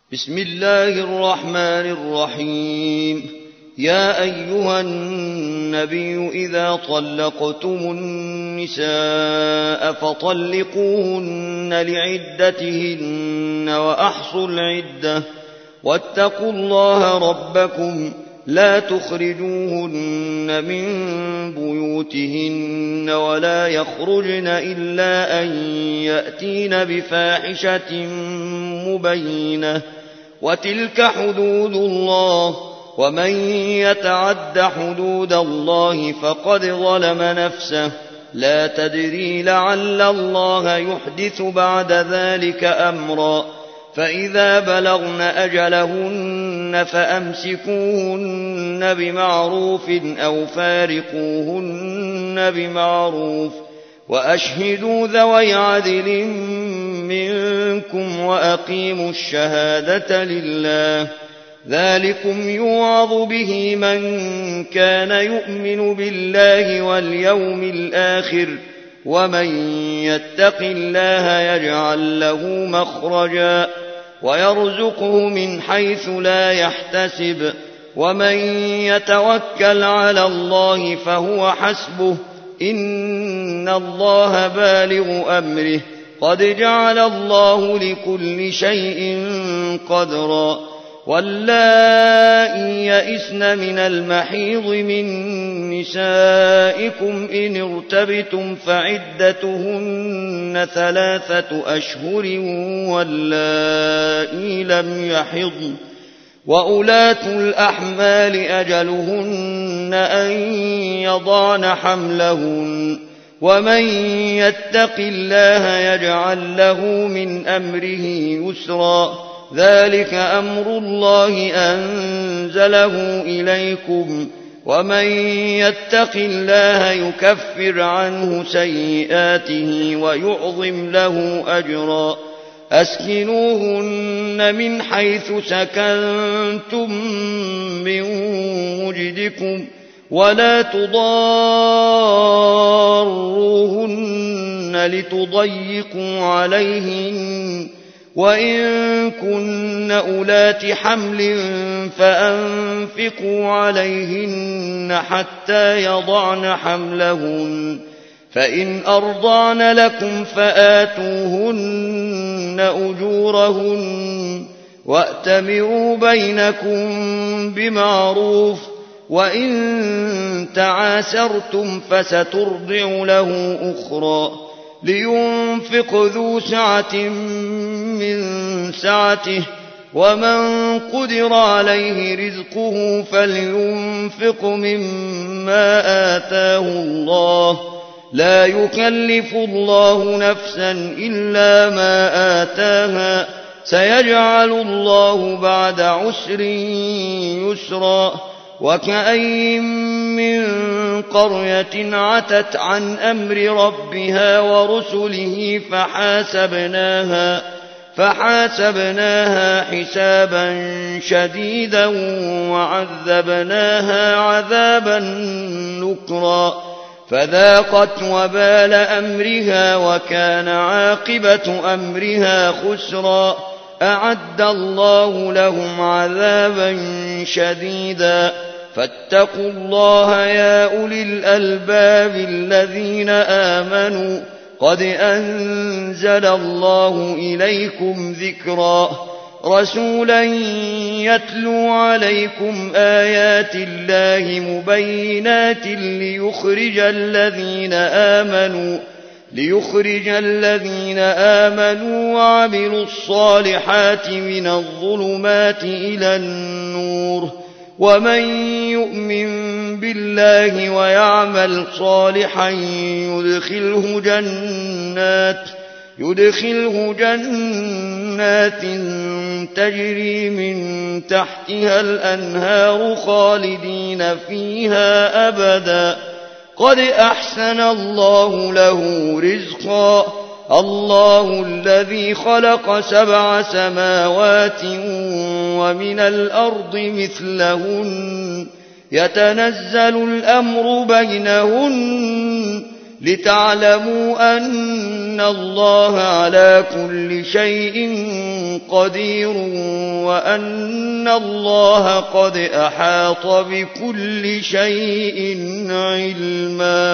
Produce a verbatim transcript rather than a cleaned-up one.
بسم الله الرحمن الرحيم. يا أيها النبي إذا طلقتم النساء فطلقوهن لعدتهن وأحصوا العدة واتقوا الله ربكم لا تخرجوهن من بيوتهن ولا يخرجن إلا أن يأتين بفاحشة مبينة وتلك حدود الله ومن يتعد حدود الله فقد ظلم نفسه لا تدري لعل الله يحدث بعد ذلك أمرا فإذا بلغن أجلهن فأمسكوهن بمعروف أو فارقوهن بمعروف وأشهدوا ذوي عدل منكم وأقيموا الشهادة لله ذلكم يوعظ به من كان يؤمن بالله واليوم الآخر ومن يتق الله يجعل له مخرجا ويرزقه من حيث لا يحتسب ومن يتوكل على الله فهو حسبه إن الله بالغ أمره قد جعل الله لكل شيء قدرا واللائي يئسن من المحيض من نسائكم إن ارتبتم فعدتهن ثلاثة أشهر واللائي لم يحضن وأولاة الأحمال أجلهن أن يضعن حملهن ومن يتق الله يجعل له من أمره يسرا ذلك أمر الله أنزله إليكم ومن يتق الله يكفر عنه سيئاته ويعظم له أجرا أسكنوهن من حيث سكنتم من وجدكم ولا تضاروهن لتضيقوا عليهن وإن كن أولات حمل فأنفقوا عليهن حتى يضعن حملهن فإن أرضعن لكم فآتوهن أجورهن وأتمروا بينكم بمعروف وإن تعاسرتم فسترضع له أخرى لينفق ذو سعة من سعته ومن قدر عليه رزقه فلينفق مما آتاه الله لا يكلف الله نفسا إلا ما آتاها سيجعل الله بعد عسر يسرا وكأين من قرية عتت عن أمر ربها ورسله فحاسبناها فحاسبناها حسابا شديدا وعذبناها عذابا نكرا فذاقت وبال أمرها وكان عاقبة أمرها خسرا أعد الله لهم عذابا شديدا فاتقوا الله يا أولي الألباب الذين آمنوا قد أنزل الله إليكم ذكرا رسولا يتلو عليكم آيات الله مبينات ليخرج الذين آمنوا ليخرج الذين آمنوا وعملوا الصالحات من الظلمات إلى النور ومن يؤمن بالله ويعمل صالحا يدخله جنات يدخله جنات تجري من تحتها الأنهار خالدين فيها أبدا قد أحسن الله له رزقا الله الذي خلق سبع سماوات ومن الأرض مثلهن يتنزل الأمر بينهن لتعلموا أن الله على كل شيء قدير وأن الله قد أحاط بكل شيء علما.